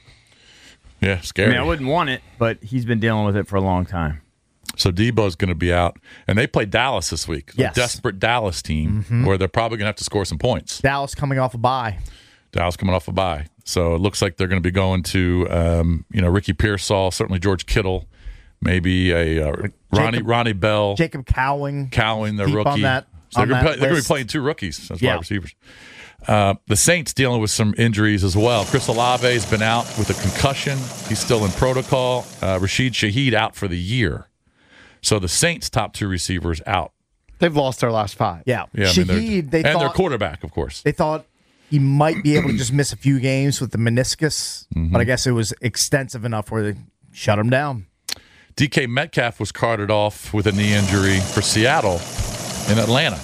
Yeah,
I
scary.
mean, I wouldn't want it, but he's been dealing with it for a long time.
So Debo's going to be out. And they play Dallas this week.
Yes.
A desperate Dallas team where they're probably going to have to score some points.
Dallas coming off a bye.
Dallas coming off a bye. So it looks like they're going to be going to, um, you know, Ricky Pearsall, certainly George Kittle, maybe a uh, Ronnie
Jacob-
Ronnie Bell,
Jacob Cowing.
Cowing, the
keep
rookie.
on that-
so
on
they're
that
going to be
list.
playing two rookies as
Yeah.
wide receivers. Uh, the Saints dealing with some injuries as well. Chris Olave has been out with a concussion. He's still in protocol. Uh, Rashid Shaheed out for the year. So the Saints' top two receivers out.
they've lost their last five.
Yeah.
Yeah, I mean, they're-
Shaheed, they
and their
thought,
quarterback, of course.
they thought he might be able to just miss a few games with the meniscus,
Mm-hmm.
but I guess it was extensive enough where they shut him down.
D K Metcalf was carted off with a knee injury for Seattle in Atlanta.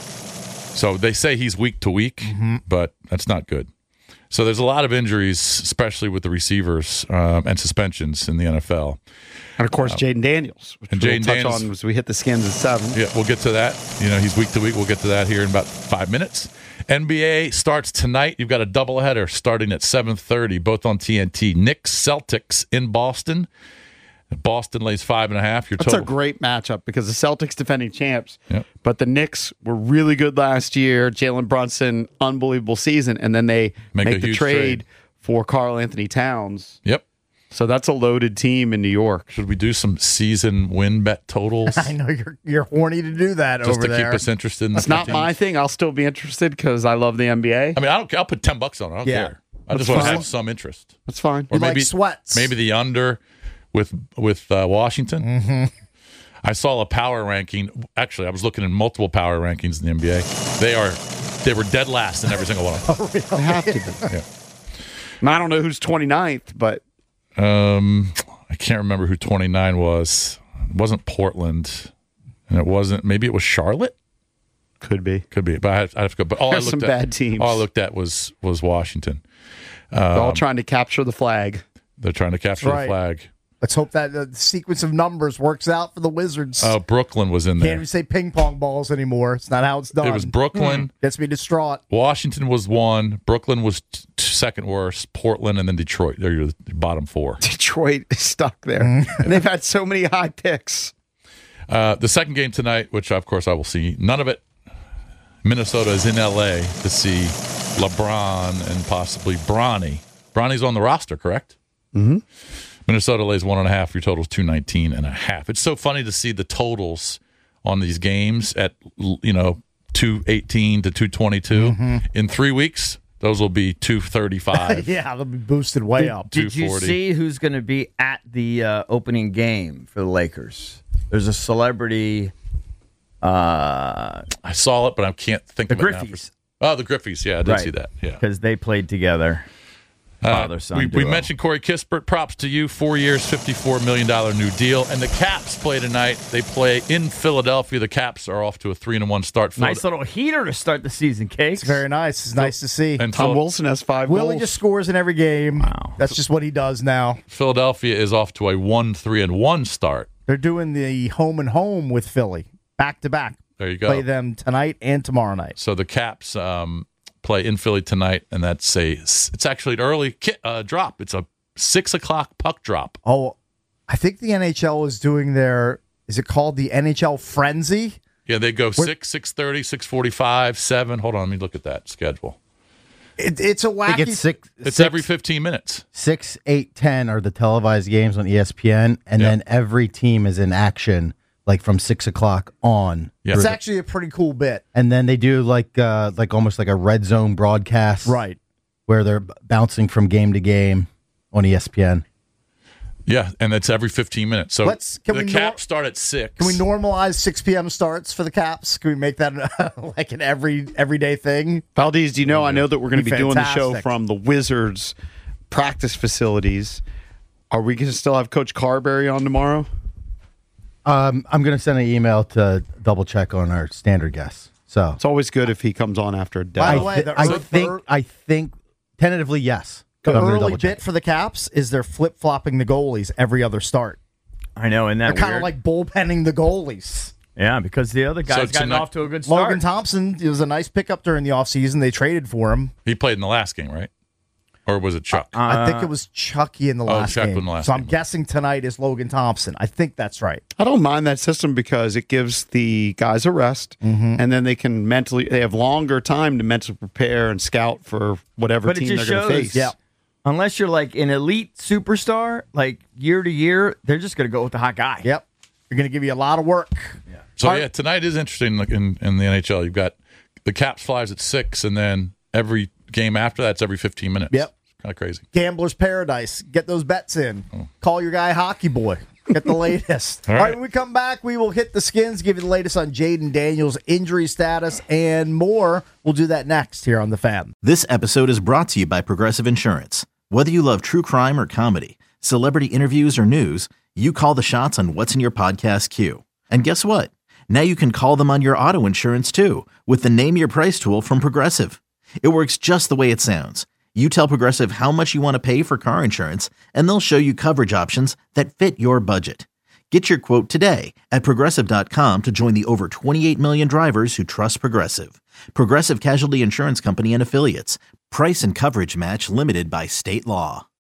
So they say he's week to week,
Mm-hmm.
but that's not good. So there's a lot of injuries, especially with the receivers um, and suspensions in the N F L.
And of course, Jaden Daniels, which
And
we'll
Jaden
touch
Daniels-
on as we hit the skins at seven.
Yeah, we'll get to that. You know, he's week to week. We'll get to that here in about five minutes. N B A starts tonight. You've got a doubleheader starting at seven thirty, both on T N T. Knicks Celtics in Boston. Boston lays five and a half. Your
That's
total.
a great matchup because the Celtics defending champs,
Yep.
but the Knicks were really good last year. Jalen Brunson, unbelievable season, and then they
Make
make,
a
the
huge
trade,
trade.
for Karl Anthony Towns.
Yep.
So that's a loaded team in New York.
Should we do some season win bet totals?
I know you're you're horny to do that
Just
over
to
there.
keep us interested in
It's
the
not
teams?
my thing. I'll still be interested because I love the N B A.
I mean, I don't. I'll put ten bucks on it. I don't
Yeah.
care. I just want to
fine.
have some interest.
That's fine.
Or
You like
maybe
sweats.
Maybe the under with with uh, Washington. Mm-hmm. I saw a power ranking. Actually, I was looking in multiple power rankings in the N B A. They are they were dead last in every single one of them.
They have to be.
Yeah.
And I don't know who's twenty-ninth, but
Um, I can't remember who twenty-nine was. It wasn't Portland, and it wasn't. Maybe it was Charlotte.
could be.
Could be, but I have, I have to go. But all
There's
I looked
some
at,
bad teams.
All I looked at was was Washington.
They're
Um,
all trying to capture the flag.
They're trying to capture
That's right.
the flag.
Let's hope that the sequence of numbers works out for the Wizards.
Uh, Brooklyn was in
Can't
there.
even say ping pong balls anymore. It's not how it's done.
It was Brooklyn.
Gets me distraught.
Washington was one. Brooklyn was t- t- second worst. Portland and then Detroit. They're your bottom four.
Detroit is stuck there. and they've had so many high picks.
Uh, the second game tonight, which of course I will see, none of it. Minnesota is in L A to see LeBron and possibly Bronny. Bronny's on the roster, correct? Mm-hmm. Minnesota lays one and a half. Your total's two nineteen and a half. It's so funny to see the totals on these games at, you know, two eighteen to two twenty-two.
Mm-hmm.
In three weeks, those will be two thirty-five.
Yeah, they'll be boosted way up.
Did you
two forty.
see who's going to be at the uh, opening game for the Lakers? There's a celebrity. Uh,
I saw it, but I can't think
The
of it now.
Griffeys.
Oh, the Griffeys. Yeah, I did
Right.
see that. Yeah.
because they played together. Father son.
we, we
duo.
mentioned Corey Kispert. Props to you. Four years, fifty-four million dollars new deal. And the Caps play tonight. They play in Philadelphia. The Caps are off to a three and one start.
Nice little heater to start the season, Cakes.
It's very nice. It's nice to see.
And
Tom
Phil-
Wilson has five
Willie
goals.
just scores in every game.
Wow.
That's just what he does now.
Philadelphia is off to a one three and one start.
They're doing the home and home with Philly, back to back.
There you go.
Play them tonight and tomorrow night.
So the Caps um, play in Philly tonight, and that's a it's actually an early ki- uh, drop. It's a six o'clock puck drop.
Oh, I think the N H L is doing their, is it called the N H L Frenzy?
Yeah, they go six, six thirty, six forty-five, seven. Hold on, let me look at that schedule.
It, it's a
I
wacky.
think it's six,
It's
six,
every fifteen minutes.
six, eight, ten are the televised games on E S P N, and
Yep.
then every team is in action like from six o'clock on.
Yeah.
It's actually a pretty cool bit.
And then they do like uh, like almost like a red zone broadcast,
Right.
where they're b- bouncing from game to game on E S P N.
Yeah, and it's every fifteen minutes. So
Let's- can
the
we
Caps
nor-
start at six.
Can we normalize six p.m. starts for the Caps? Can we make that like an every everyday thing?
Valdez, do you know? I know that we're going to
Be
be doing the show
fantastic.
from the Wizards practice facilities. Are we going to still have Coach Carberry on tomorrow?
Um, I'm going to send an email to double check on our standard guests. So
It's always good if he comes on after a
By
day.
the way,
I,
the
I
ear-
think
the-
I think tentatively yes.
The
But I'm gonna
early
double check.
bit for the Caps is they're flip flopping the goalies every other start.
I know, and
They're
that
kind of
weird?
like bullpenning the goalies.
yeah, because the other guy's gotten
tonight-
off to a good start.
Logan Thompson, it was a nice pickup during the offseason. They traded for him.
He played in the last game, right? Or was it Chuck?
I think it was Chucky in the
oh,
last
Chuck
game.
in the last
so I'm
game.
guessing tonight is Logan Thompson. I think that's right.
I don't mind that system because it gives the guys a rest,
Mm-hmm.
and then they can mentally. They have longer time to mentally prepare and scout for whatever
But it
team
just
they're going to
shows-
face.
Yeah.
Unless you're like an elite superstar, like year to year, they're just going to go with the hot guy.
Yep. You're going to give you a lot of work.
So
Are-
yeah, tonight is interesting like, in in the N H L. You've got the Caps flies at six, and then every game after that's every fifteen minutes.
Yep.
Kind of crazy.
Gambler's Paradise. Get those bets in. Call your guy Hockey Boy. Get the latest.
All
All
right.
right, when we come back, we will hit the skins, give you the latest on Jaden Daniels' injury status, and more. We'll do that next here on The Fan.
This episode is brought to you by Progressive Insurance. Whether you love true crime or comedy, celebrity interviews or news, you call the shots on what's in your podcast queue. And guess what? Now you can call them on your auto insurance too with the Name Your Price tool from Progressive. It works just the way it sounds. You tell Progressive how much you want to pay for car insurance, and they'll show you coverage options that fit your budget. Get your quote today at Progressive dot com to join the over twenty-eight million drivers who trust Progressive. Progressive Casualty Insurance Company and Affiliates. Price and coverage match limited by state law.